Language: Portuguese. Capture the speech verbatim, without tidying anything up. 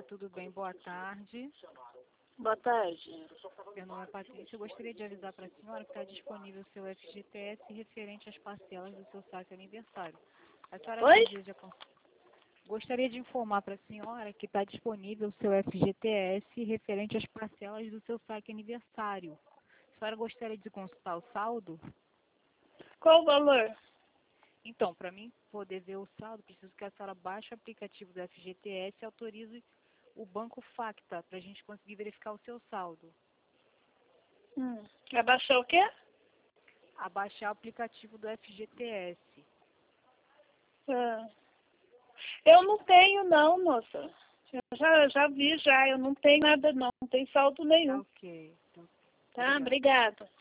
Olá, tudo bem? Boa tarde. Boa tarde. Meu nome é Patrícia. Eu gostaria de avisar para a senhora que está disponível o seu F G T S referente às parcelas do seu saque aniversário. A senhora Oi? deseja... Gostaria de informar para a senhora que está disponível o seu F G T S referente às parcelas do seu saque aniversário. A senhora gostaria de consultar o saldo? Qual o valor? Então, para mim poder ver o saldo, preciso que a senhora baixe o aplicativo do F G T S e autorize o Banco Facta para a gente conseguir verificar o seu saldo. Hum. Abaixou o quê? A baixar o aplicativo do F G T S. Ah. Eu não tenho não, moça. Eu já, já vi já, eu não tenho nada não, não tem saldo Tá nenhum. ok. Tá, obrigada.